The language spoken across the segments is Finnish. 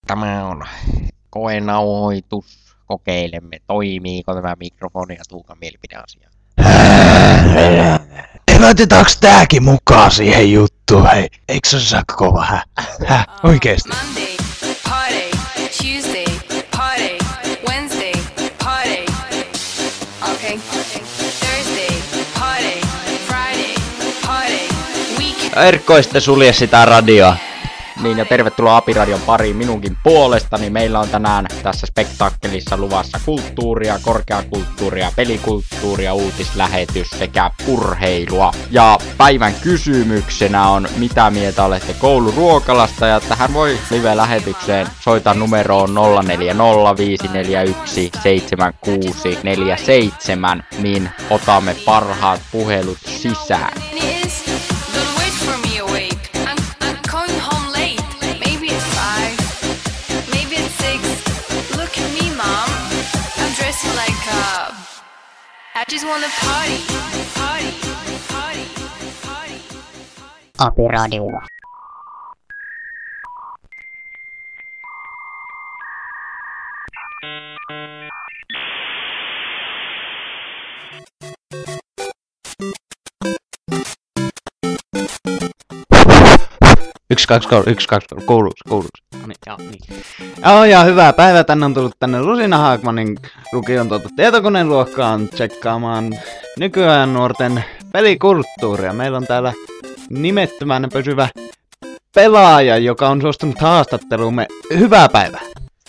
Tämä on koenauhoitus. Kokeilemme, toimiiko tämä mikrofoni ja Tuukan mielipideasia. Laitetaanko tääkin mukaan siihen juttuun, hei? Eikö se saa kova oikeesti? Monday, party. Tuesday, party. Wednesday, party. Okay. Thursday, party. Friday, party. Weekend. Erkko, sitten sulje sitä radioa. Niin ja tervetuloa Apiradion pariin minunkin puolestani. Meillä on tänään tässä spektaakkelissa luvassa kulttuuria, korkeakulttuuria, pelikulttuuria, uutislähetys sekä urheilua. Ja päivän kysymyksenä on, mitä mieltä olette kouluruokalasta, ja tähän voi live-lähetykseen soittaa numeroon 0405417647, niin otamme parhaat puhelut sisään. Is, don't wait for me awake. I'm going home late. Maybe at 5. Maybe at 6. Look at me, mom. I'm dressing like I just wanna party. Party. Party. Party. Apiradio. Yksi, kaksi, kouluksi. No niin. Joo, ja hyvää päivää. Tänne on tullut tänne Rusina Haakmanin lukion tietokoneen luokkaan tsekkaamaan nykyajan nuorten pelikulttuuria. Meillä on täällä nimettömän pysyvä pelaaja, joka on suostunut haastatteluumme. Hyvää päivää.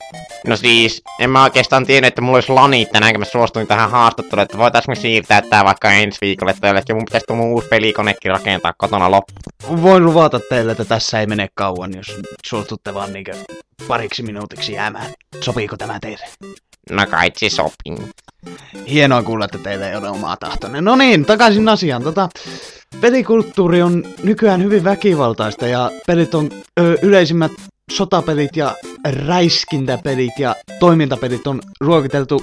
No siis, en mä oikeastaan tiennyt, että mulla olisi lanit tänään, kun mä suostuin tähän haastatteluun, että voitaisko me siirtää tää vaikka ensi viikolle teille, että mun pitäisi tulla mun uusi pelikonekin rakentaa kotona loppuun. Voin luvata teille, että tässä ei mene kauan, jos suostutte vaan niinkö pariksi minuutiksi jäämään. Sopiiko tämä teille? No kai se sopii. Hienoa kuulla, että teillä ei ole omaa tahtonne. No niin, takaisin asiaan. Pelikulttuuri on nykyään hyvin väkivaltaista ja pelit on yleisimmät sotapelit ja räiskintäpelit ja toimintapelit on ruokiteltu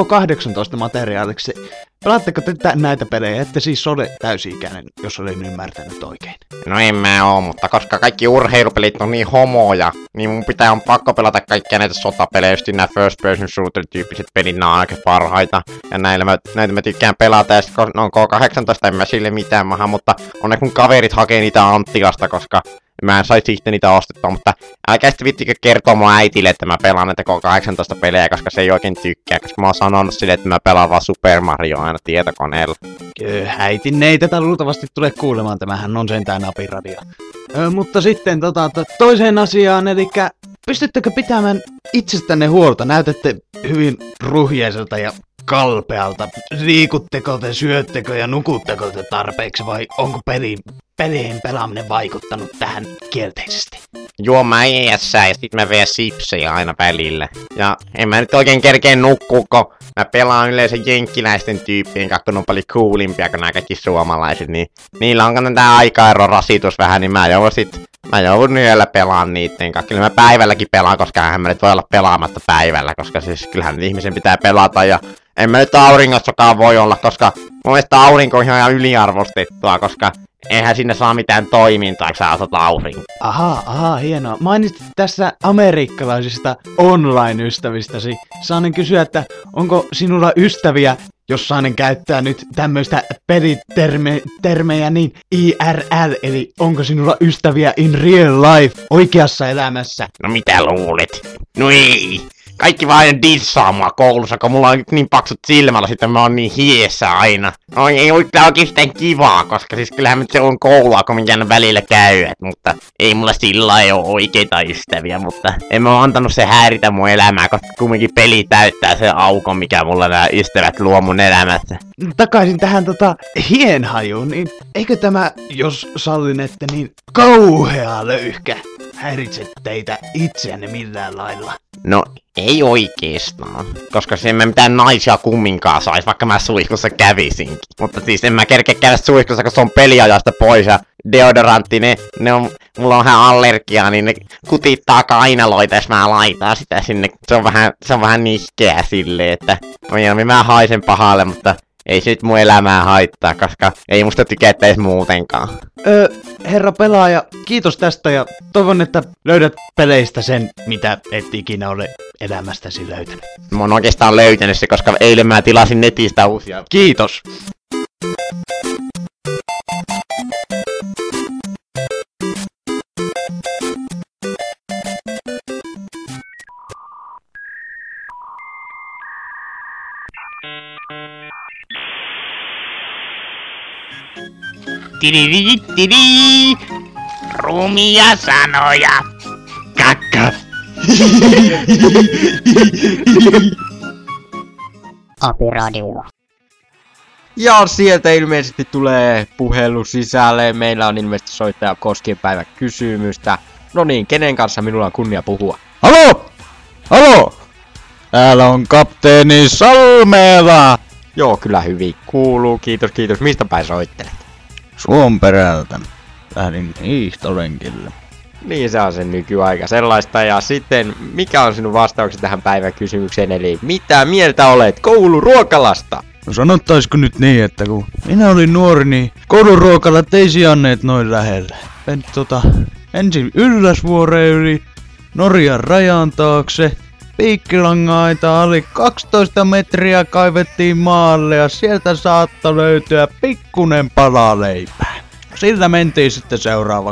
K18 materiaaliksi. Pelaatteko te näitä pelejä? Ette siis ole täysi-ikäinen, jos olen ymmärtänyt oikein. No en mä oo, mutta koska kaikki urheilupelit on niin homoja, niin mun on pakko pelata kaikkia näitä sotapelejä, just nää first person shooter tyyppiset pelit, nää on aika parhaita. Ja näitä mä tykkään pelata, ja sit no K18 en mä sille mitään maha, mutta onneksi mun kaverit hakee niitä Anttilasta, koska mä en saisi sitten niitä ostettua, mutta älkää sitten vittikö kertoa mun äitille, että mä pelaan näitä K18 pelejä, koska se ei oikein tykkää, koska mä oon sanonut sille, että mä pelaan vaan Super Mario aina tietokoneella. Äitinne ei tätä luultavasti tule kuulemaan, tämähän on sentään Apiradio. Mutta sitten toiseen asiaan, eli pystyttekö pitämään itsestänne huolta? Näytätte hyvin ruhjeiselta ja kalpealta. Liikutteko te, syöttekö ja nukutteko te tarpeeksi vai onko pelien pelaaminen vaikuttanut tähän kielteisesti? Juo mä ESää ja sit mä veen sipsejä aina välillä. Ja en mä nyt oikein kerkeen nukkuu, kun mä pelaan yleensä jenkkiläisten tyyppien kanssa, kun on paljon coolimpia kuin nää kaikki suomalaiset, niin niillä on tää aikaero rasitus vähän, niin mä joudun yöllä pelaan niitten kanssa. Kyllä mä päivälläkin pelaan, koska eihän mä nyt voi olla pelaamatta päivällä, koska siis kyllähän ihmisen pitää pelata ja en mä nyt auringossakaan voi olla, koska mun mielestä aurinko on ihan yliarvostettua, koska eihän sinne saa mitään toimintaa, kun sä asut aurinko. Aha, hienoa. Mainitsit tässä amerikkalaisista online-ystävistäsi. Saanen kysyä, että onko sinulla ystäviä, jos saanen käyttää nyt tämmöistä pelitermejä, niin IRL, eli onko sinulla ystäviä in real life, oikeassa elämässä? No mitä luulet? No ei! Kaikki vaan aina dissaa mua koulussa, kun mulla on niin paksut silmällä, sitten mä oon niin hiessä aina. No ei oikeastaan kivaa, koska siis kyllähän nyt se on koulua, kun minkä välillä käy, mutta ei mulla sillä ei oo oikeita ystäviä, mutta en mä oo antanut se häiritä mun elämää, koska kumminkin peli täyttää se aukon, mikä mulla nämä ystävät luo mun elämässä. Takaisin tähän hienhajuun, niin eikö tämä, jos sallinette, niin kauhea löyhkä häiritse teitä itseänne millään lailla? No, ei oikeestaan. Koska en mä mitään naisia kumminkaan sais, vaikka mä suihkussa kävisinkin. Mutta siis en mä kerkeä käydä suihkussa, koska se on peliajasta pois ja deodorantti, mulla on vähän allergiaa, niin ne kutittaa kainaloita, jos mä laitan sitä sinne. Se on vähän nihkeä silleen, että mä haisen pahalle, mutta ei se nyt mun elämää haittaa, koska ei musta tykätä edes muutenkaan. Herra pelaaja, kiitos tästä ja toivon, että löydät peleistä sen, mitä et ikinä ole elämästäsi löytänyt. Mä oon oikeastaan löytänyt se, koska eilen mä tilasin netistä uusia. Kiitos. Tidididididi! Rumia sanoja! Kakka! Apiradio. Ja sieltä ilmeisesti tulee puhelu sisälle. Meillä on ilmeisesti soittaja koskien päivän kysymystä. No niin, kenen kanssa minulla on kunnia puhua? Halo! Halo! Täällä on kapteeni Salmela! Joo, kyllä hyvin kuuluu. Kiitos, kiitos. Mistä päin soittelet? Suomperältä. Lähdin hiihtolenkille. Niin, se on sen nykyaika sellaista. Ja sitten, mikä on sinun vastauksesi tähän päivän kysymykseen? Eli mitä mieltä olet kouluruokalasta? No sanottaisiko nyt niin, että kun minä olin nuori, niin kouluruokalat ei sijanneet noin lähellä. Ensin Ylläsvuoreen yli, Norjan rajan taakse, Piikkilangaita oli 12 metriä kaivettiin maalle ja sieltä saattoi löytyä pikkunen pala leipää. Sillä mentiin sitten seuraava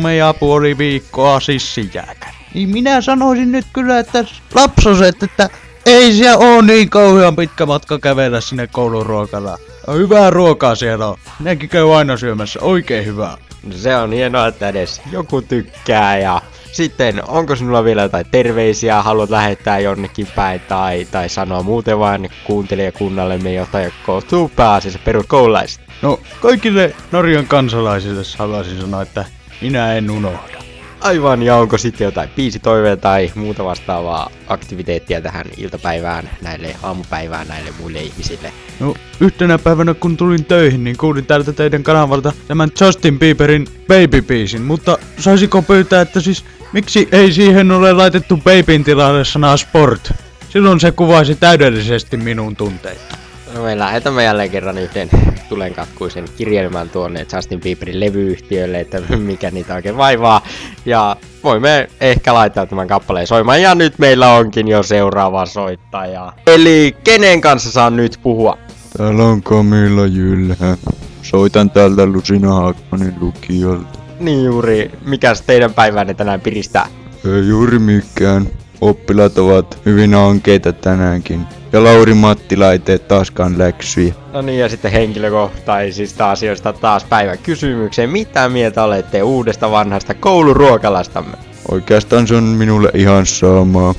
3,5 viikkoa sissijääkäri. Niin minä sanoisin nyt kyllä, että lapsoset, että ei siellä oo niin kauhean pitkä matka kävellä sinne kouluruokalaan. Hyvää ruokaa siellä on. Minäkin käy aina syömässä, oikein hyvää. Se on hienoa, että edes joku tykkää. Ja sitten, onko sinulla vielä jotain terveisiä, haluat lähettää jonnekin päin tai sanoa muuten vain kuuntelijakunnallemme jotain, joka koostuu pääasiassa peruskoululaisista? No, kaikille Norjan kansalaisille haluaisin sanoa, että minä en unohda. Aivan, ja onko sitten jotain biisitoiveita tai muuta vastaavaa aktiviteettia tähän iltapäivään, näille aamupäivään, näille muille ihmisille? No, yhtenä päivänä kun tulin töihin, niin kuulin täältä teidän kanavalta tämän Justin Bieberin Baby-biisin, mutta saisiko pyytää, että siis miksi ei siihen ole laitettu Babyn tilalle sanaa sport? Silloin se kuvaisi täydellisesti minun tunteita. No me lähetämme jälleen kerran yhden tulenkatkuisen kirjelmän tuonne Justin Bieberin levyyhtiölle, että mikä niitä oikein vaivaa. Ja voimme ehkä laittaa tämän kappaleen soimaan. Ja nyt meillä onkin jo seuraava soittaja. Eli kenen kanssa saan nyt puhua? Täällä on Camilla Jylhä. Soitan täältä Lucina Haakmanin lukiolta. Niin juuri, mikäs teidän päivänne tänään piristää? Ei juuri mikään. Oppilaat ovat hyvin ankeita tänäänkin. Ja Lauri Mattila ei tee taaskaan läksyjä. No niin, ja sitten henkilökohtaisista asioista taas päivän kysymykseen. Mitä mieltä olette uudesta vanhasta kouluruokalastamme? Oikeastaan se on minulle ihan samaa.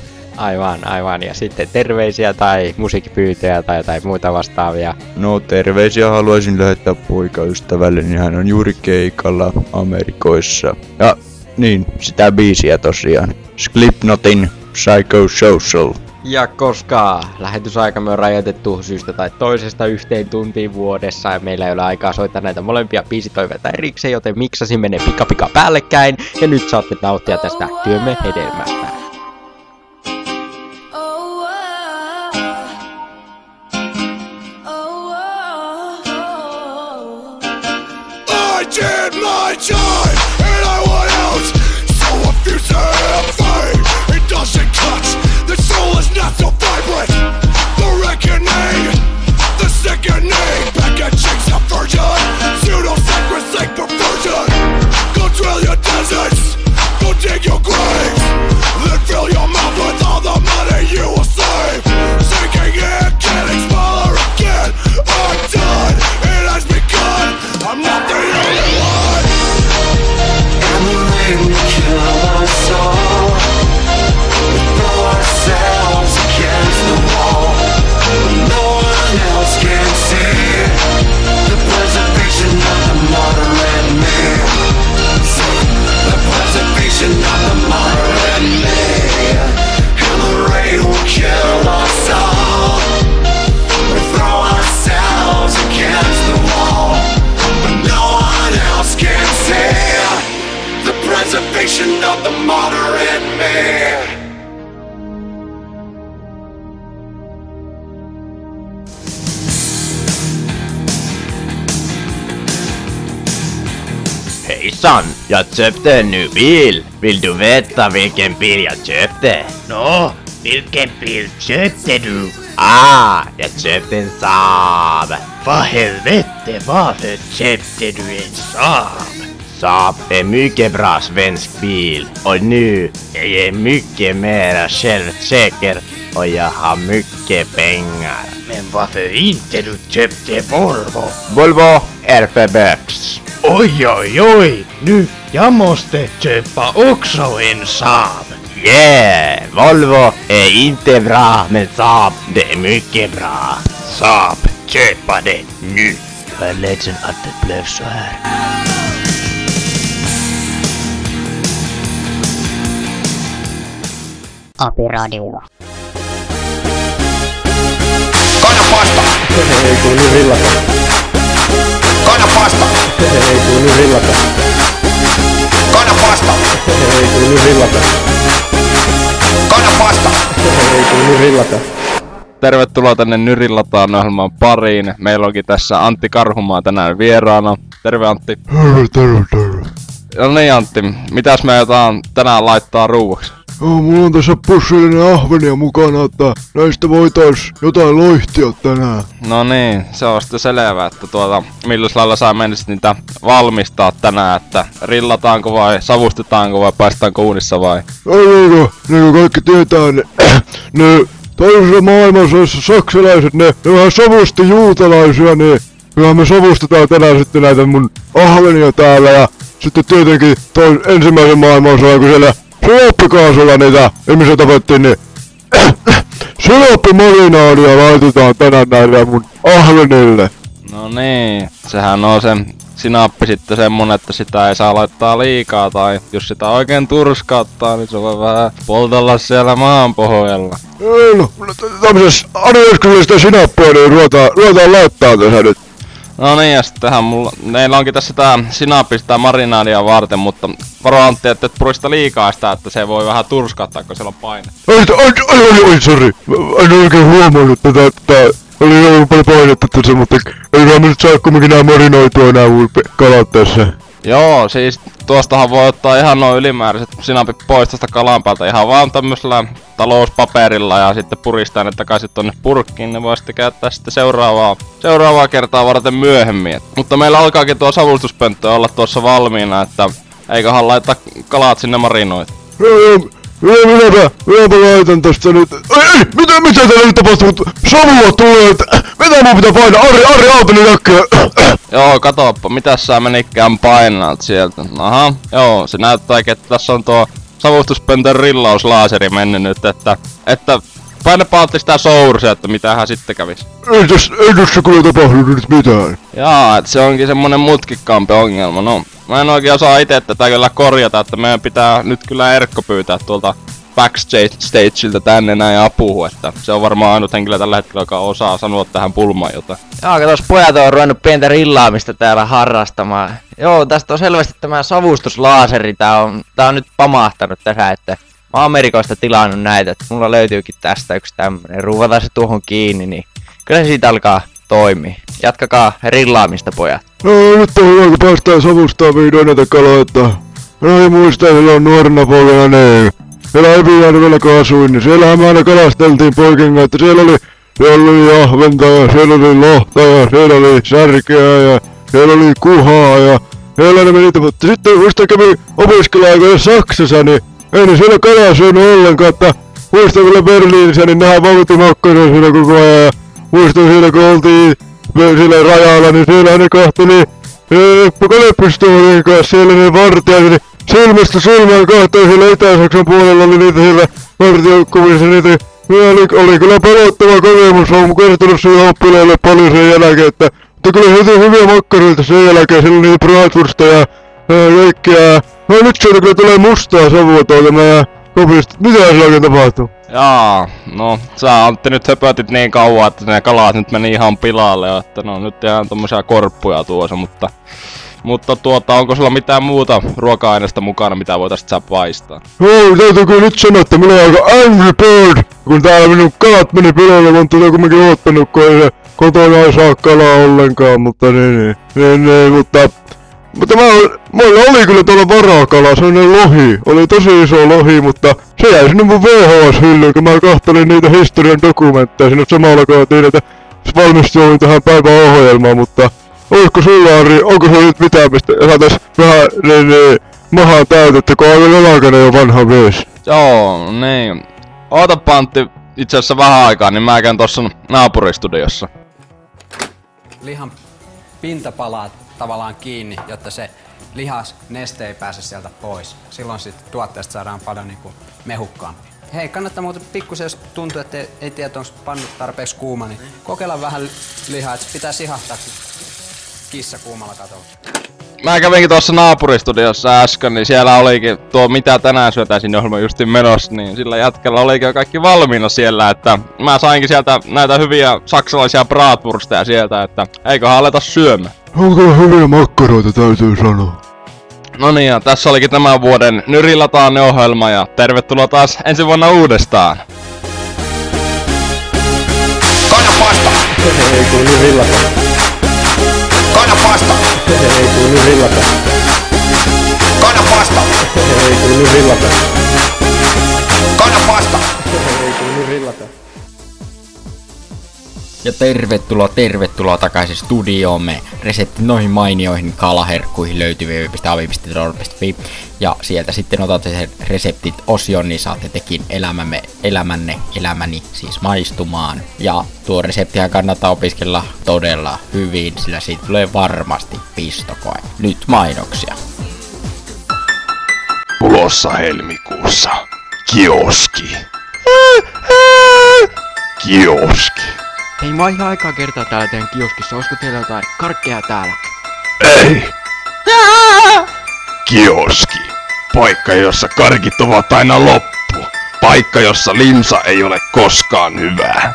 Aivan. Ja sitten terveisiä tai musiikkipyyntöjä tai jotain muita vastaavia. No, terveisiä haluaisin lähettää poikaystävälle, niin hän on juuri keikalla Amerikoissa. Ja niin, sitä biisiä tosiaan. Slipknotin Psychosocial. Ja koska lähetysaikamme on rajoitettu syystä tai toisesta 1 tuntiin vuodessa ja meillä ei ole aikaa soittaa näitä molempia biisitoiveita erikseen, joten miksasimme ne pika päällekkäin ja nyt saatte nauttia tästä työmme hedelmästä. I did my time and I went out, so if you say I'm fame, it doesn't cut. The soul is not so vibrant. The reckoning, the sickening, packaging subversion, pseudo-sacrosanct perversion. Go drill your deserts, go dig your graves. farsan. Jag köpte en ny bil. Vill du veta vilken bil jag köpte? Nå, vilken bil köpte du? Jag köpte en Saab. Vad helvete, varför köpte du en Saab? Saab är mycket bra svensk bil och nu är jag mycket mer självsäker och jag har mycket pengar. Men varför inte du köpte Volvo? Volvo är för bögs. Oj, oj, oj, nu jag måste köpa också en Saab. Yeah! Volvo är inte bra men Saab det är mycket bra. Saab, köpa det nu. Jag är ledsen att det blev så här. Apiradio. Kanna pasta! Ei kuulu rillata. Kanna pasta! Ei kuulu rillata. Kanna pasta! Ei kuulu rillata. Kanna pasta! Ei kuulu rillata. Tervetuloa tänne Nyrillataan ohjelman pariin. Meillä onkin tässä Antti Karhumaa tänään vieraana. Terve Antti. Terve. No niin Antti, mitäs me jotain tänään laittaa ruuaksi? Mulla on tässä pussillinen ahvenia mukana, että näistä voitais jotain loihtia tänään. No niin, se on sitten selvä, että milläs lailla sä menisit niitä valmistaa tänään, että rillataanko vai savustetaanko vai paistaanko uunissa vai? Niin kuin kaikki tietää, ne toisessa maailmassa saksalaiset, ne vähän savusti juutalaisia, niin kyllähän me savustetaan tänään sitten näitä mun ahvenia täällä ja sitten tietenkin ensimmäisen maailmansodan, kun siellä syöppikaasulla niitä ihmisiä tapettiin, niin syöppimarinaadia laitetaan tänään näille mun ahvenille. No niin, sehän on se sinappi sitten semmonen, että sitä ei saa laittaa liikaa tai jos sitä oikein turskauttaa, niin se voi vähän poltella siellä maanpohjalla. Ei no, tämmöisessä anioiskellisesta sinappia niin ruvetaan laittaa tässä nyt. No niin, ja sittenhän meillä onkin tässä tää sinappi sitä marinaadia varten, mutta varo Antti, että et purista liikaa sitä, että se voi vähän turskauttaa, kun siellä on paine. Ai, sori. En oikein huomannut tätä, että oli joku paljon painetta tässä, mutta eiköhän me nyt saa kumminkin nää marinoitua nää kalat tässä. Joo, siis tuostahan voi ottaa ihan noin ylimääräiset sinapit pois tosta kalan päältä ihan vaan tämmöisellä talouspaperilla ja sitten puristaa ne takaisin tonne purkkiin, ne voi sitten käyttää sitten seuraavaa kertaa varten myöhemmin. Mutta meillä alkaakin tuo savustuspönttö olla tuossa valmiina, että eiköhän laittaa kalat sinne marinoitua. Minäpä laitan tästä nyt. Ei! Mitä täällä nyt tapahtuu? Savua tulee, että mitä mun pitää painaa? Arri, autoni näkyy. Joo, katoppa, mitäs sä menikään painalta sieltä? Aha, joo, se näyttääkin, että tässä on tuo savustuspöntön rillauslaaseri mennyt nyt, että painapa Antti sitä soursia, että mitähän sitten kävis. Ei tässä kyllä tapahtunut nyt mitään. Jaa, et se onkin semmonen mutkikkaampi ongelma, no. Mä en oikein osaa ite tätä kyllä korjata, että meidän pitää nyt kyllä Erkko pyytää tuolta backstageilta tänne näin apuun, että se on varmaan ainut henkilö tällä hetkellä, joka osaa sanoa tähän pulmaan jotain. Joo, katos pojat on ruvennut pientä rillaamista täällä harrastamaan. Joo, tästä on selvästi tämä savustuslaaseri, tää on nyt pamahtanut tässä, että mä oon Amerikoista tilannut näitä, että mulla löytyykin tästä yksi tämmönen, ruuvataan se tuohon kiinni, niin kyllä se siitä alkaa toimia. Jatkakaa rillaamista pojat. No nyt on hyvä, kun päästään savustaa vihdoin näitä kaloita. No ei muista, silloin nuorena poikana niin. Siellä Epijärvellä kun asuin, niin siellähän me aina kalasteltiin poikien kanssa, että siellä oli ahventa ja siellä oli lohta ja siellä oli särkeä ja siellä oli kuhaa ja siellä ne meni, mutta sitten muista kävi opiskeluaikoina Saksassa, niin ei ne siellä kalaa syönyt ollenkaan, että muistan kyllä Berliinissä, niin nehän vauhti makkasia siellä koko ajan ja muistan siellä kun oltiin siellä rajalla, niin siellä ne kahteli Kalepistoolien kanssa, siellä ne vartijat, niin silmästä silmään kahtoi siellä Itä-Saksan puolella oli niitä siellä vartijakuvissa, niitä oli kyllä pelottava kokemus, olen kertonut siihen oppilaille paljon sen jälkeen, että kyllä hyviä makkarilta sen jälkeen, siellä oli niitä bratwursta ja kaikkea. No nyt sieltä kyllä tulee mustaa savua tuolta meidän kopista, mitä siellä oikein tapahtuu? Jaa, no sä Antti nyt höpötit niin kauan, että ne kalat nyt meni ihan pilalle, että no nyt ihan tommosia korppuja tuossa, mutta onko sulla mitään muuta ruoka-aineesta mukana, mitä voitaisiin sä paistaa? Joo, täytyy kyllä nyt sanoa, että minä olen aika angry bird, kun täällä minun kalat meni pilalle, mutta kumminkin oottanut, kun ei se kotona ei saa kalaa ollenkaan, mutta mutta Mutta mulla oli kyllä tuolla varakala, sellainen lohi. Oli tosi iso lohi, mutta se jäi sinne mun VHS-hyllyyn, kun mä kattelin niitä historian dokumentteja sinne samalla kotiin, että valmistuin tähän päivän ohjelmaan, mutta olisiko sulla, Ari, onko sulla nyt mitään, mistä saatais vähän mahaa täytettä, kun on Lelakainen jo vanha mies? Joo, niin. Ootapa Antti itse asiassa vähän aikaa, niin mä käyn tossa naapuristudiossa. Lihan pinta palaa tavallaan kiinni, jotta se lihas neste ei pääse sieltä pois. Silloin sit tuotteesta saadaan paljon niinku mehukkaampi. Hei, kannattaa muuten pikkusen, jos tuntuu, että ei tiedä, onko pannu tarpeeksi kuuma, niin kokeilla vähän lihaa, että pitää sihahtaa kissa kuumalla katolla. Mä kävinkin tuossa naapuristudiossa äsken, niin siellä olikin tuo mitä tänään syötään sinne ohjelman justiin menossa, niin sillä jätkällä olikin jo kaikki valmiina siellä, että mä sainkin sieltä näitä hyviä saksalaisia bratwursteja sieltä, että eiköhän aleta syömään. On kyllä hyviä makkaroita, täytyy sanoa. No niin, ja tässä olikin tämän vuoden Nyrillataanne-ohjelma ja tervetuloa taas ensi vuonna uudestaan. Kanna pasta! Ei tuu Nyrillata. Kanna pasta! Ei tuu Nyrillata. Kanna pasta! Ei tuu Nyrillata. Kanna pasta! Ei tuu Nyrillata. Ja tervetuloa takaisin studioomme. Reseptit noihin mainioihin kalaherkkuihin löytyy www.avi.fi. Ja sieltä sitten otatte sen reseptit-osion, niin saatte tekin elämäni siis maistumaan. Ja tuo reseptihän kannattaa opiskella todella hyvin, sillä siitä tulee varmasti pistokoe. Nyt mainoksia. Tulossa helmikuussa. Kioski. Kioski. Hei, mä oon ihan aikaa kertaa täällä teidän kioskissa. Olisiko teillä jotain karkkeja täällä? Ei! Kioski. Paikka, jossa karkit ovat aina loppu. Paikka, jossa limsa ei ole koskaan hyvää.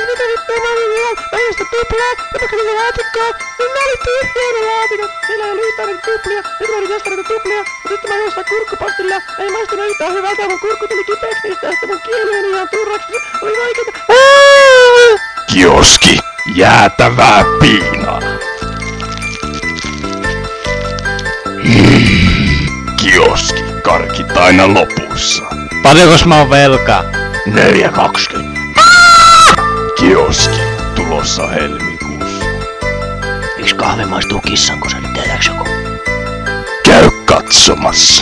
Kioski. Jäätävää piinaa. Kioski. Karkit aina lopussa. Paljonkos mä oon velkaa? 4,20. Kioski. Tulossa helmikuussa. Eiks kahvi maistuu kissan, kun sä nyt tiedäks joku? Käy katsomassa.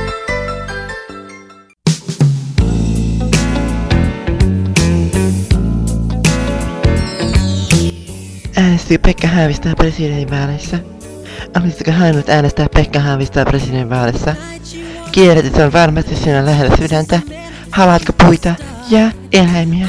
Äänestyy Pekka Haavisto presidentinvaaleissa? Olisitko halunnut äänestää Pekka Haavistoa presidentinvaaleissa? Kierrätys on varmasti sinä lähellä sydäntä. Havaatko puita ja eläimiä?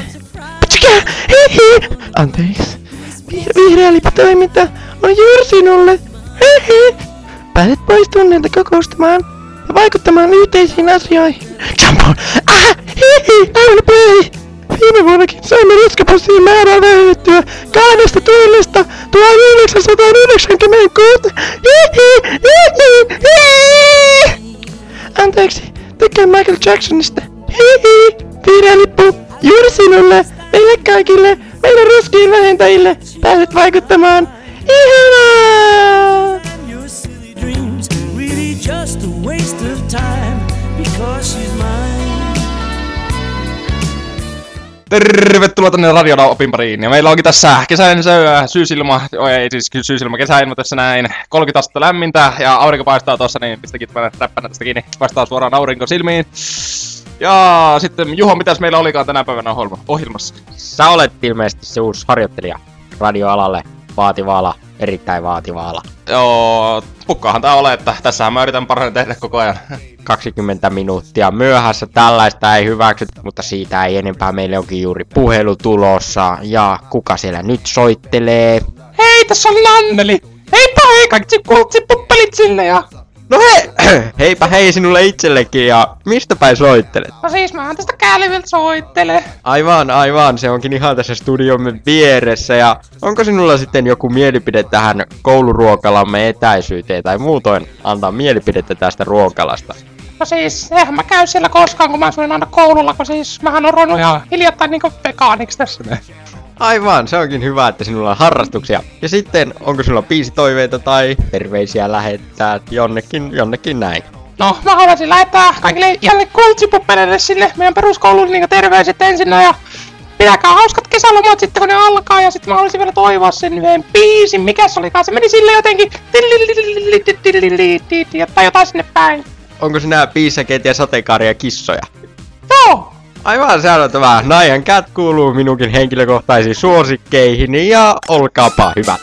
Anteeksi. Vihreä lipputoiminta on juuri sinulle. Pääset pois tunnelta kokoustamaan ja vaikuttamaan yhteisiin asioihin. Jumbo! Aina play! Viime vuonnakin saimme roskapostiin määrää vähennettyä 2,000 1996. Anteeksi, tykkään Michael Jacksonista. Vihreä lippu, juuri sinulle, meille kaikille, meidän roskien vähentäjille. Pääset vaikuttamaan. Ihanaa! Tervetuloa tänne Radiola opin pariin, ja meillä onkin tässä kesäinen syysilma, syysilma kesäilma tässä näin, 30 astetta lämmintä, ja aurinko paistaa tossa, niin pistäkin tämän räppänä tästä kiinni, paistaa suoraan aurinko silmiin. Ja sitten Juho, mitäs meillä olikaan tänä päivänä ohjelmassa? Sä olet ilmeisesti se uusi harjoittelija radioalalle, vaativa ala, erittäin vaativa ala. Joo, pukkaahan tää ole, että tässähän mä yritän parhaiten tehdä koko ajan. 20 minuuttia myöhässä, tällaista ei hyväksytä, mutta siitä ei enempää, meille onkin juuri puhelu tulossa. Ja kuka siellä nyt soittelee? Hei, tässä on Nanneli! Heipä hei, kaikki kultsipuppelit sinne ja... No heipä hei sinulle itsellekin, ja mistä päin soittelet? No siis mähän tästä Kääliviltä soittele. Aivan, se onkin ihan tässä studiomme vieressä, ja onko sinulla sitten joku mielipide tähän kouluruokalamme etäisyyteen, tai muutoin antaa mielipidettä tästä ruokalasta? No siis, eihän mä käy siellä koskaan, kun mä asuin aina koululla, kun siis mähän on ruvennut ihan hiljattain niinku vegaaniksi tässä. Aivan, se onkin hyvä, että sinulla on harrastuksia. Ja sitten, onko sinulla biisitoiveita tai terveisiä lähettää jonnekin näin? No, mä haluaisin lähettää kaikille Jalle kultsipuppeleille sinne meidän peruskouluun niin terveiset ensinnä ja pitäkää hauskat kesälomat sitten kun ne alkaa ja sitten mä haluaisin vielä toivoa sen yhden biisin. Mikäs olikaan? Se meni sille jotenkin tai jotain sinne päin. Onko sinä piisäkeet ja sateenkaaria kissoja? Joo! Aivan, se on tämä Nyan Cat kuuluu minunkin henkilökohtaisiin suosikkeihin ja olkaapa hyvät.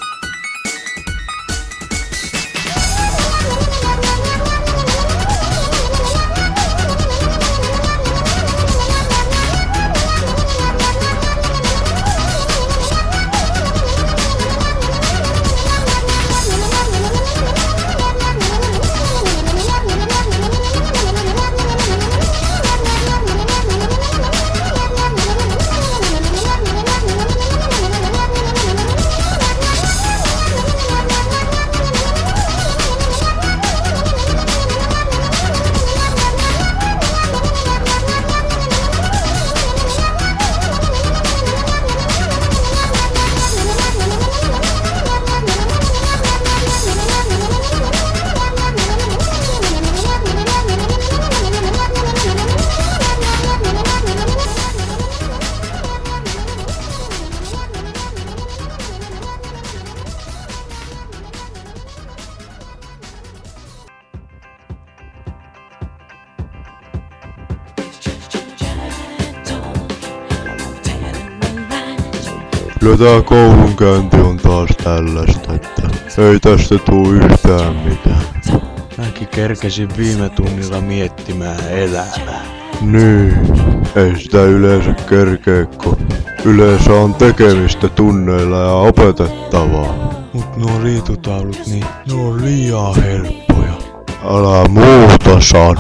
Kyllä tää koulunkäynti on taas tällaista, että ei tästä tuu yhtään mitään. Mäkin kerkesin viime tunnilla miettimään elämää. Niin, ei sitä yleensä kerkee, kun yleensä on tekemistä tunneilla ja opetettavaa. Mut nuo liitutaulut, niin ne on liian helppoja. Älä muuta sano.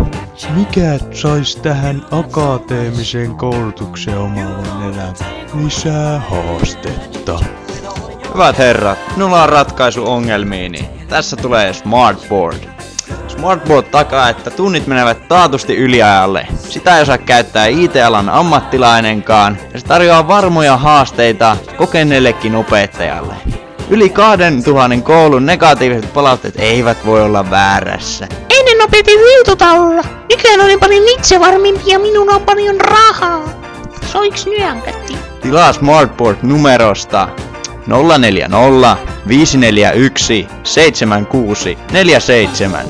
Mikä sais tähän akateemiseen koulutukseen omaavan elämään lisää haastetta? Hyvät herrat, minulla on ratkaisu ongelmiini. Tässä tulee Smartboard. Smartboard takaa, että tunnit menevät taatusti yliajalle. Sitä ei osaa käyttää IT-alan ammattilainenkaan, ja se tarjoaa varmoja haasteita kokeneellekin opettajalle. Yli 2000 koulun negatiiviset palautteet eivät voi olla väärässä. Ennen opetin liitutaululla. Nykyään olen paljon itsevarmempi ja minun on paljon rahaa. Soiks nyänkätti? Tilaa Smartboard numerosta 040 541 7647.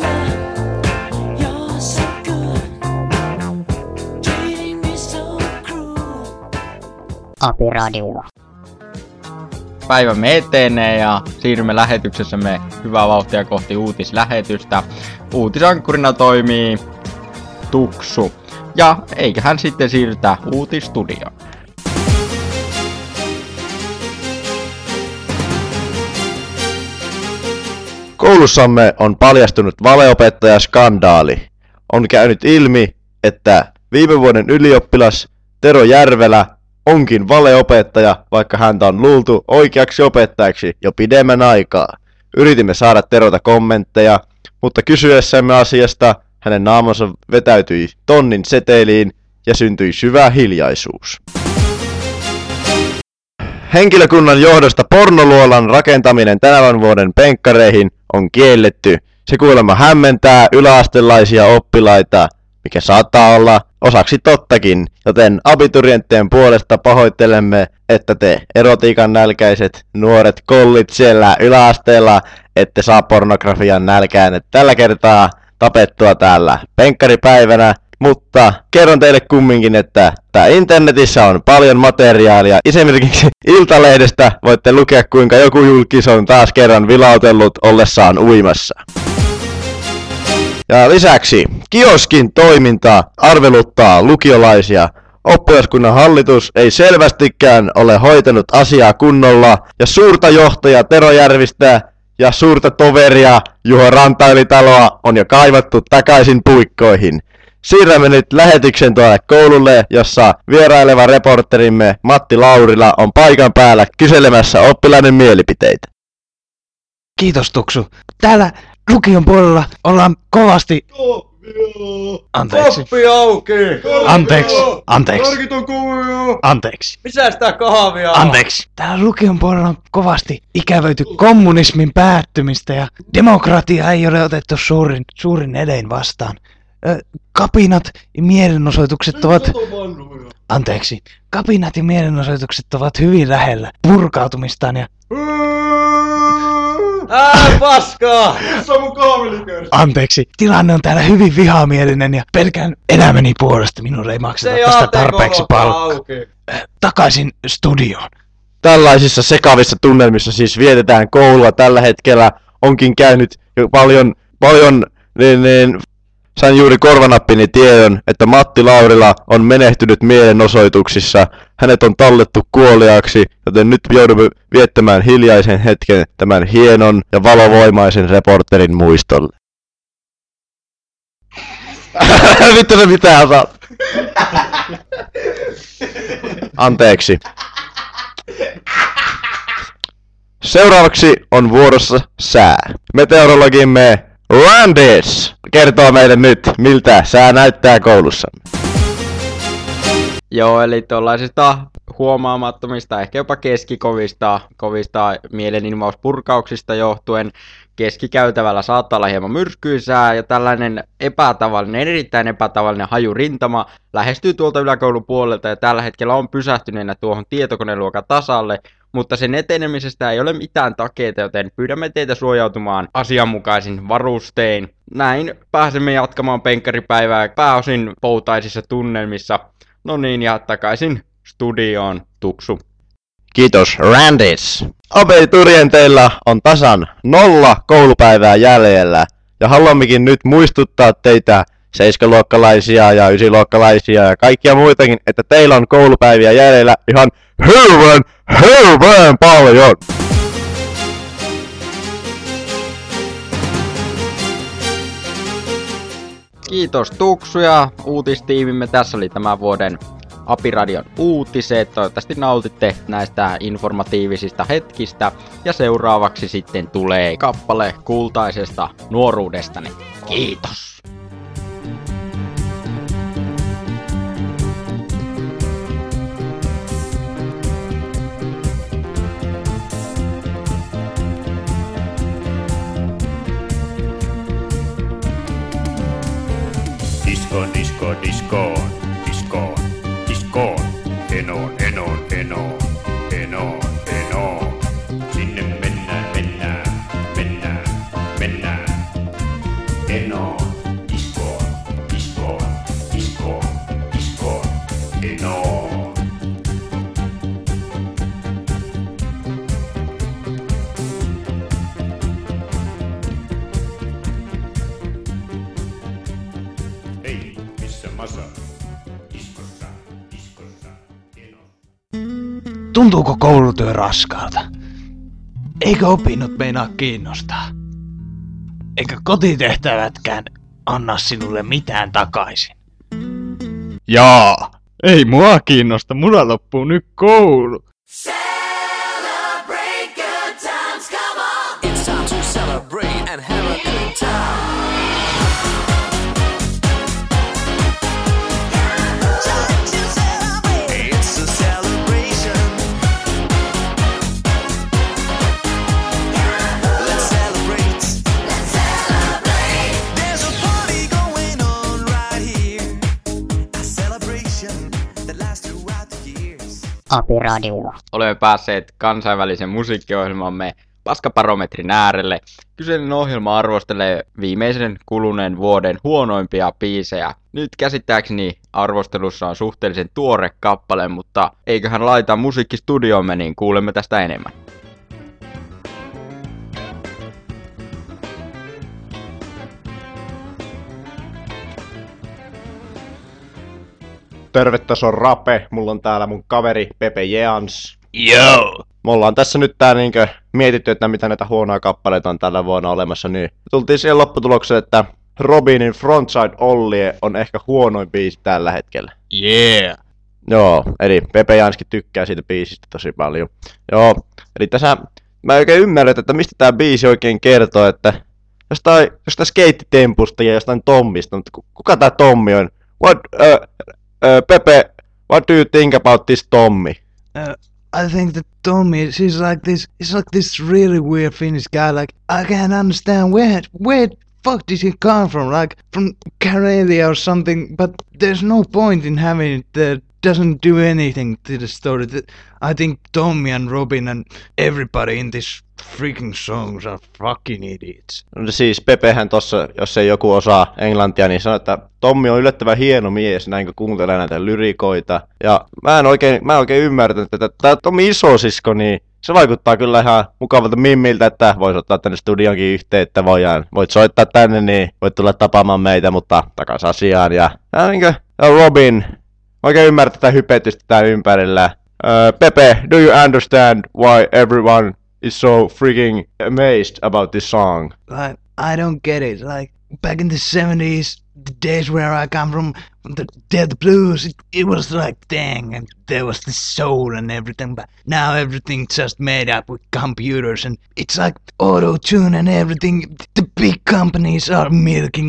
Apiradio. Päivämme etenee ja siirrymme lähetyksessämme hyvää vauhtia kohti uutislähetystä. Uutisankkurina toimii Tuksu. Ja eiköhän sitten siirrytä uutistudioon. Koulussamme on paljastunut valeopettajaskandaali. On käynyt ilmi, että viime vuoden ylioppilas Tero Järvelä onkin valeopettaja, vaikka häntä on luultu oikeaksi opettajaksi jo pidemmän aikaa. Yritimme saada Terolta kommentteja, mutta kysyessämme asiasta hänen naamansa vetäytyi tonnin seteliin ja syntyi syvä hiljaisuus. Henkilökunnan johdosta pornoluolan rakentaminen tämän vuoden penkkareihin on kielletty. Se kuulemma hämmentää yläastelaisia oppilaita, mikä saattaa olla osaksi tottakin, joten abiturienttien puolesta pahoittelemme, että te erotiikan nälkäiset nuoret kollit siellä yläasteella ette saa pornografian nälkään tällä kertaa tapettua täällä penkkaripäivänä. Mutta kerron teille kumminkin, että internetissä on paljon materiaalia. Esimerkiksi Iltalehdestä voitte lukea, kuinka joku julkis on taas kerran vilautellut ollessaan uimassa. Ja lisäksi kioskin toiminta arveluttaa lukiolaisia. Oppilaskunnan hallitus ei selvästikään ole hoitanut asiaa kunnolla ja suurta johtaja Tero Järvistä ja suurta toveria Juho Rantaylitaloa on jo kaivattu takaisin puikkoihin. Siirrämme nyt lähetyksen tuolle koululle, jossa vieraileva reporterimme Matti Laurila on paikan päällä kyselemässä oppilaiden mielipiteitä. Kiitos Tuksu. Täällä lukion puolella ollaan kovasti Anteeksi. Koppi auki! Anteeksi. Korkit on kovia! Anteeksi. Missä sitä kahvia? Anteeksi. Täällä lukion puolella on kovasti ikävöity kommunismin päättymistä ja demokratia ei ole otettu suurin edein vastaan. Kapinat ja mielenosoitukset ovat... Anteeksi. Kapinat ja mielenosoitukset ovat hyvin lähellä purkautumistaan ja... Paskaa! Se on mun kahvilikööri! Anteeksi. Tilanne on täällä hyvin vihamielinen ja pelkään elämäni puolesta minulle ei makseta tästä tarpeeksi palkkaa. Takaisin studioon. Tällaisissa sekavissa tunnelmissa siis vietetään koulua tällä hetkellä. Onkin käynyt jo paljon sain juuri korvanappini tiedon, että Matti Laurila on menehtynyt mielenosoituksissa. Hänet on tallettu kuoliaaksi, joten nyt joudumme viettämään hiljaisen hetken tämän hienon ja valovoimaisen reporterin muistolle. Vittu se mitään osaa. Anteeksi. Seuraavaksi on vuorossa sää. Meteorologimme Landis kertoo meille nyt, miltä sää näyttää koulussamme. Joo, eli tuollaisista huomaamattomista, ehkä jopa keskikovista mielenilmauspurkauksista johtuen keskikäytävällä saattaa olla hieman myrskyisää ja tällainen erittäin epätavallinen hajurintama lähestyy tuolta yläkoulun puolelta ja tällä hetkellä on pysähtyneenä tuohon tietokoneluokan tasalle, mutta sen etenemisestä ei ole mitään takeita, joten pyydämme teitä suojautumaan asianmukaisin varustein. Näin pääsemme jatkamaan penkkaripäivää pääosin poutaisissa tunnelmissa. No niin, ja takaisin studioon, Tuksu. Kiitos, Randis. Abiturienteilla on tasan 0 koulupäivää jäljellä, ja haluammekin nyt muistuttaa teitä 7-luokkalaisia ja 9-luokkalaisia ja kaikkia muitakin, että teillä on koulupäiviä jäljellä ihan hirveän paljon. Kiitos Tuksu ja uutistiimimme. Tässä oli tämän vuoden Apiradion uutiset. Toivottavasti nautitte näistä informatiivisista hetkistä. Ja seuraavaksi sitten tulee kappale kultaisesta nuoruudestani. Kiitos! Diskoon, diskoon, diskoon, diskoon, diskoon. Enoon, enoon, enoon, enoon, enoon. Sinne mennään, mennään, mennään, mennään. Enoon, diskoon, diskoon, diskoon, diskoon, enoon. Hei, missä Masa? Diskossa, diskossa, enoon. Tuntuuko koulutyö raskaalta? Eikö opinnot meinaa kiinnostaa? Eikä kotitehtävätkään anna sinulle mitään takaisin? Jaa, ei mua kiinnosta, mulla loppuu nyt koulu. It's time to celebrate and have a good time. It's a celebration. Let's celebrate. Let's celebrate. There's a party going on right here. A celebration that lasts throughout the years. Apiradio. Olemme päässeet kansainvälisen musiikkiohjelmamme Paskabarometrin äärelle. Kyseinen ohjelma arvostelee viimeisen kuluneen vuoden huonoimpia biisejä. Nyt käsittääkseni arvostelussa on suhteellisen tuore kappale, mutta eiköhän laita musiikkistudiomme, niin kuulemme tästä enemmän. Terve, tässä on Rape. Mulla on täällä mun kaveri Pepe Jeans. Joo! Me ollaan tässä nyt mietitty, että mitä näitä huonoja kappaleita on tällä vuonna olemassa, niin tultiin siihen lopputulokseen, että Robinin Frontside Ollie on ehkä huonoin biisi tällä hetkellä. Yeah! Joo, eli Pepe Janskin tykkää siitä biisistä tosi paljon. Joo, eli tässä mä en oikein ymmärrä, että mistä tää biisi oikein kertoo, että jostain skeittitempusta ja jostain Tommista, mutta kuka tää Tommi on? Pepe, what do you think about this Tommy? I think that Tommy, he's like this really weird Finnish guy. Like, I can't understand where fuck did he come from? Like, from Karelia or something, but there's no point in having it that doesn't do anything to the story. I think Tommy and Robin and everybody in this freaking songs are fucking idiots. No siis Pepehän tossa, jos ei joku osaa englantia, niin sanoo, että Tommi on yllättävän hieno mies, näin kun kuuntelee näitä lyrikoita. Ja mä en oikein ymmärtänyt, että tää Tommi isosisko, niin se vaikuttaa kyllä ihan mukavalta mimmiltä, että vois ottaa tänne studionkin yhteyttä, voit soittaa tänne, niin voit tulla tapaamaan meitä, mutta takas asiaan. Ja Robin, oikein ymmärtää tätä hypetystä tää ympärillä. Pepe, do you understand why everyone is so freaking amazed about this song? Like, I don't get it. Like, back in the 70s, the days where I come from the Delta Blues, it was like, dang, and there was the soul and everything, but now everything's just made up with computers, and it's like auto-tune and everything. The big companies are milking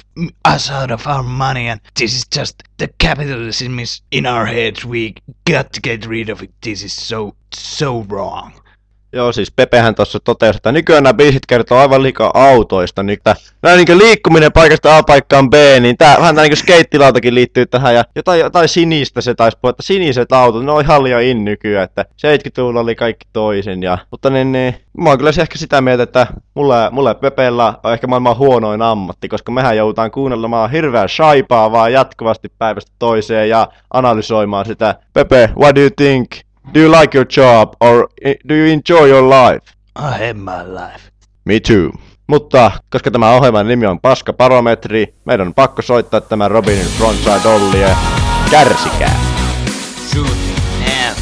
us out of our money, and this is just, the capitalism is in our heads. We got to get rid of it. This is so wrong. Joo, siis Pepehän tuossa totesi, että nykyään nämä biisit kertoo aivan liikaa autoista. Nämä niin liikkuminen paikasta A paikkaan B, niin vähän tämä niin skeittilautakin liittyy tähän. Ja jotain sinistä se taisi puhua, että siniset autot, ne on ihan liian in nykyään, että 70-luvulla oli kaikki toisin. Mutta mä oon kyllä ehkä sitä mieltä, että mulla ja Pepellä on ehkä maailman huonoin ammatti, koska mehän joudutaan kuunnelmaan hirveän shaipaa vaan jatkuvasti päivästä toiseen ja analysoimaan sitä. Pepe, what do you think? Do you like your job or do you enjoy your life? I hate my life. Me too. Mutta koska tämä ohjelman nimi on Paskabarometri, meidän on pakko soittaa tämä Robinin Frontside Dollie. Kärsikää! Shoot now.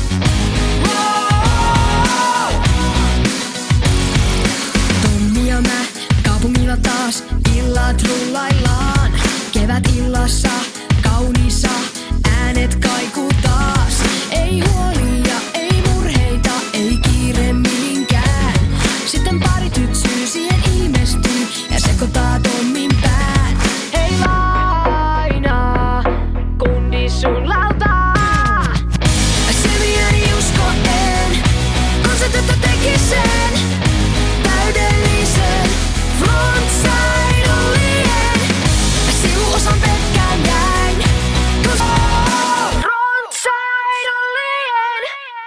Tommi ja mä kaupungilla taas illat rullaillaan. Kevät illassa kauniissa äänet kaikuu taas. Ei huolia, ei murheita, ei kiire mihinkään. Sitten pari tytsyy siihen ilmestyy ja sekoittaa Tommin pään. Hei lainaa, kundi sun lautaa. Selviäni uskoen, kun se tyttö teki sen täydellisen frontside ollien. Sivuosan pelkkään jäin, kun frontside ollien.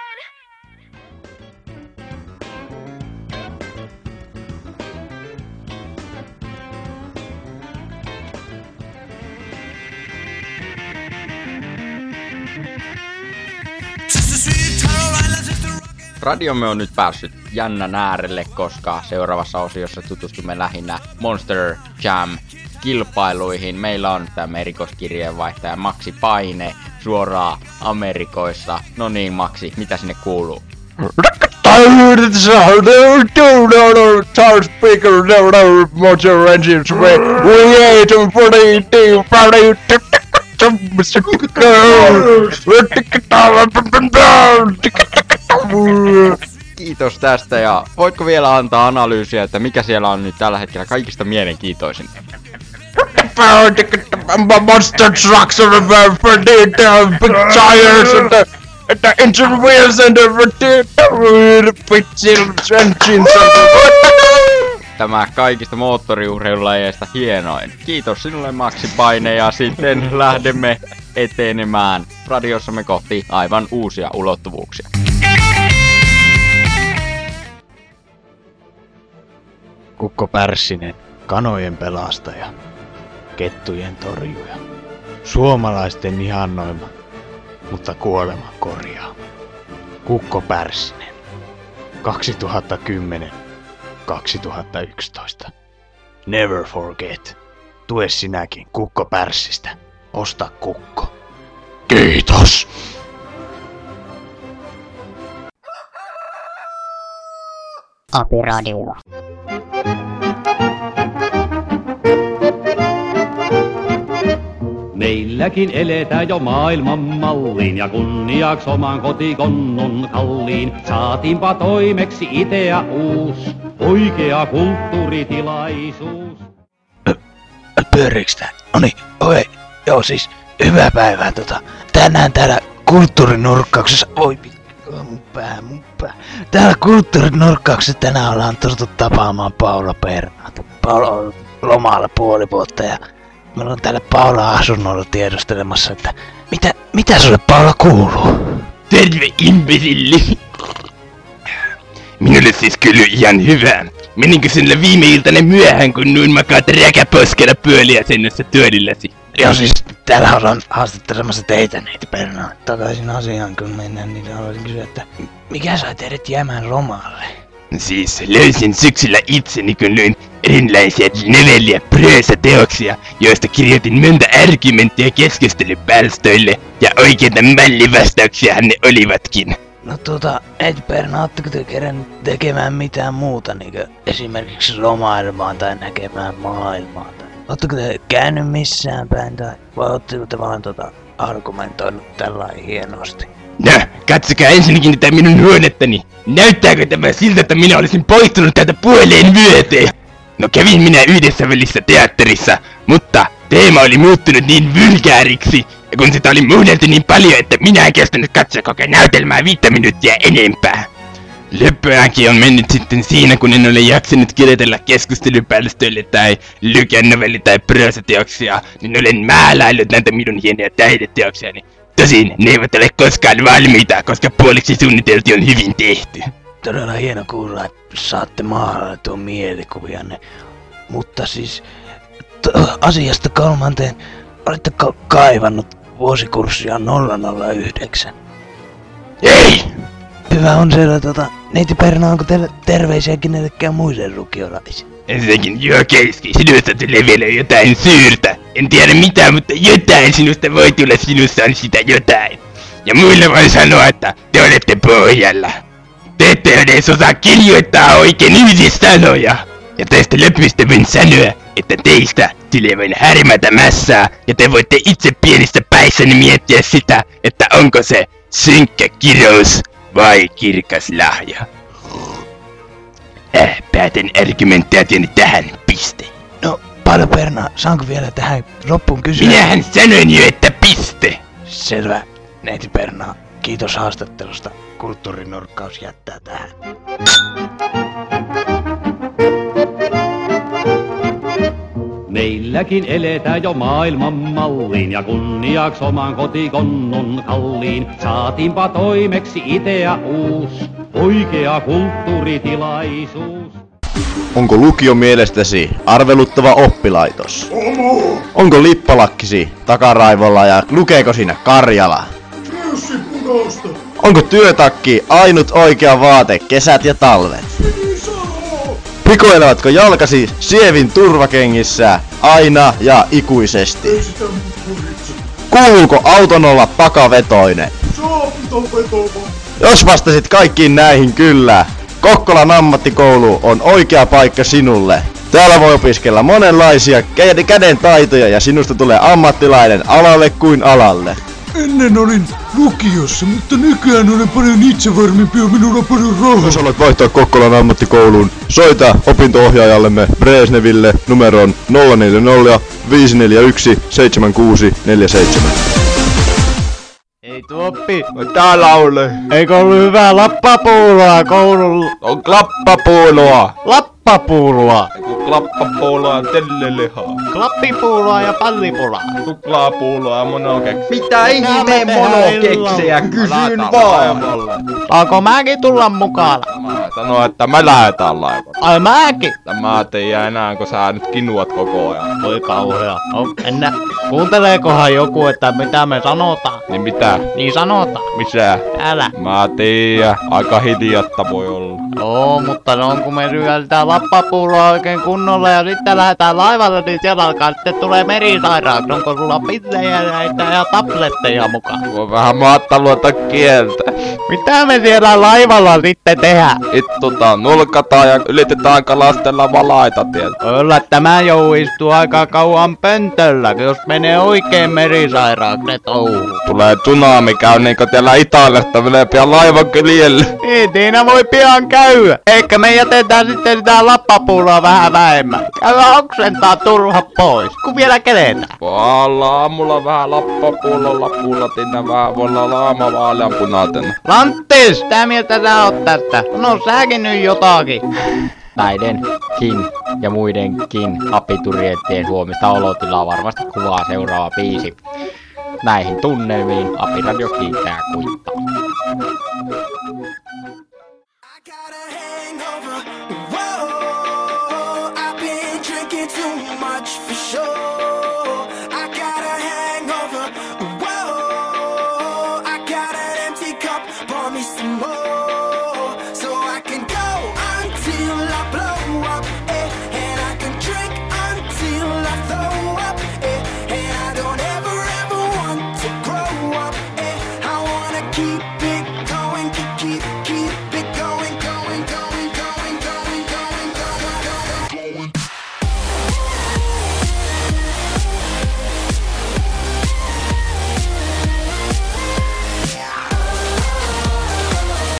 Radiomme on nyt päässyt jännän äärelle, koska seuraavassa osiossa tutustumme lähinnä Monster Jam kilpailuihin. Meillä on tämä erikoiskirjeenvaihtaja Maxi Paine suoraan Amerikoista. No niin, Maxi, mitä sinne kuuluu? Kiitos tästä, ja voitko vielä antaa analyysiä, että mikä siellä on nyt tällä hetkellä kaikista mielenkiintoisin? Monster trucks are big tires and the engine wheels and the engines. Tämä kaikista moottoriurheilulajeista hienoin. Kiitos sinulle, Maxi Paine, ja sitten lähdemme etenemään radiossamme kohti aivan uusia ulottuvuuksia. Kukko Pärssinen, kanojen pelastaja, kettujen torjuja, suomalaisten ihannoima, mutta kuoleman korjaama. Kukko Pärssinen, 2010-2011. Never forget. Tue sinäkin Kukko Pärssistä. Osta kukko. Kiitos! Apiradio. Meilläkin eletään jo maailman malliin ja kunniaksi oman kotikonnun kalliin. Saatiinpa toimeksi idea uus Oikea kulttuuritilaisuus. Pyöriiks tää? Noniin, oi, joo siis, hyvää päivää tänään täällä kulttuurinurkkauksessa, oi mun pää. Täällä kulttuurinurkkauksessa tänään ollaan tultu tapaamaan Paula Pernaata. Paula on lomalla puoli vuotta ja me ollaan täällä Paula asunnolla tiedustelemassa, että mitä sulle Paula kuuluu? Terve imbesilli! Minulle siis kyllä ihan hyvää. Meninkö sinulle viime iltana myöhään, kun noin makaat räkäposkella pyöliasennossa tuolillasi? Joo siis täällä ollaan haastattelemassa teitä neiti Pernaa. Takaisin asiaan kun mennään, niin haluaisin kysyä, että mikä sai teidät jäämään lomalle? Siis löysin syksyllä itseni, kun löin erilaisia novellia pröösateoksia, joista kirjoitin monta argumenttia keskustelupalstoille, ja oikeita mallivastauksiahan ne olivatkin. No neiti Pernaa, ootteko te kerännyt tekemään mitään muuta, niinkö esimerkiksi lomailemaan tai näkemään maailmaa? Tai ootteko te käynyt missään päin, tai vai ootteko te vaan argumentoinut tällainen hienosti? No, katsokaa ensinnäkin tätä minun huonettani. Näyttääkö tämä siltä, että minä olisin poistunut täältä puoleen vyöteen? No kävin minä yhdessä välissä teatterissa, mutta teema oli muuttunut niin vulgaariksi, ja kun sitä oli muunneltu niin paljon, että minä en kestänyt katsoa koko näytelmää 5 minuuttia enempää. Loppuaankin on mennyt sitten siinä, kun en ole jaksanut kirjoitella keskustelupalstoille tai lykänovelli- tai proosateoksia, niin olen maalaillut näitä minun hienoja taideteoksiani. Tosin ne eivät ole koskaan valmiita, koska puoliksi suunniteltu on hyvin tehty. Todella hieno kuulla, että saatte maalailtua mielikuvianne. Mutta siis asiasta 3. Oletteko kaivannut vuosikurssia 009? Ei! Hyvä on siellä neiti Perna, onko teillä terveisiä kenellekään muille lukiolaisille? Ensinnäkin Jokeiski, sinusta tulee vielä jotain syystä. En tiedä mitä, mutta jotain sinusta voi tulla, sinussa on sitä jotain. Ja muille voin sanoa, että te olette pohjalla. Te ette edes osaa kirjoittaa oikein yhdissanoja. Ja tästä lopusta voin sanoa, että teistä tulee vain härmätä mässaa, ja te voitte itse pienissä päissäni miettiä sitä, että onko se synkkä kirous vai kirkas lahja. Päätän argumentaationi tähän, piste. No, Paula Perna, saanko vielä tähän loppuun kysyä? Minähän sanoin jo, että piste! Selvä, neiti Perna. Kiitos haastattelusta. Kulttuurinurkkaus jättää tähän. Meilläkin eletään jo maailman malliin ja kunniaks oman kotikonnun kalliin. Saatiinpa toimeksi idea uus, oikea kulttuuritilaisuus. Onko lukio mielestäsi arveluttava oppilaitos? Onko lippalakkisi takaraivolla ja lukeeko siinä Karjala? Onko työtakki ainut oikea vaate kesät ja talvet? Pikoilevatko jalkasi sievin turvakengissä aina ja ikuisesti? Kuuluuko auton olla pakavetoinen? Jos vastasit kaikkiin näihin kyllä, Kokkolan ammattikoulu on oikea paikka sinulle. Täällä voi opiskella monenlaisia käden taitoja ja sinusta tulee ammattilainen alalle kuin alalle. Ennen olin lukiossa, mutta nykyään olen paljon itsevarmempi ja minulla on paljon rahaa. Jos haluat vaihtaa Kokkolan ammattikouluun, soita opinto-ohjaajallemme Bresneville numeroon 040 541 7647. Ei Tuoppi, täällä ole. Eikö ollut hyvää lappapuuloa koululla? On klappapuuloa. Lappapuuloa. Klappapuuloa ja tellelihaa. Klappipuuloa ja pallipulaa. Tuplaapuuloa ja monokeksi. Mitä ihmeen monokeksejä? Kysyn vaan. Saanko mäkin tulla mukaan? Mä sanoin, että mä lähetään laivalle. Ai mäkin? Mä tiedä enää, kun sä nyt kinuat koko ajan. Voi kauhea. Kuunteleekohan joku, että mitä me sanotaan? Niin mitä? Niin sanotaan. Missä? Älä. Mä tiedä. Aika hiljatta voi olla. Joo, mutta no kun me ryöllitään lappapuuloa oikein kunnolla ja sitten lähdetään laivalle, niin siellä alkaa sitten tulee merisairaaksi. Onko sulla pillejä näitä ja tabletteja mukaan? Voi vähän maattaa luota kieltä. Mitä me siellä laivalla sitten tehdään? Nulkataan ja ylitetään kalastella valaita, tietysti. Olla tämä jou istuu aika kauan pöntöllä, jos menee oikein merisairaaksi ne touhu. Tulee tsunami, käy niinku täällä Italiasta, menee pian laivan kyljelle. Niin, siinä voi pian käydä. Eikä me jätetään sitten sitä lappapuuloa vähän vähemmän. Käydään oksentaa turha pois, kun vielä keletään. Valla aamulla vähän lappapuulolla puulatin vähän, voi olla laama vaaleanpunaten. Lanttis, mitä mieltä sä oot tästä? No säkin nyt jotakin. Näidenkin ja muidenkin abiturienttien huomista olotilaa varmasti kuvaa seuraava biisi. Näihin tunnelmiin Apiradio kiittää kuittaa.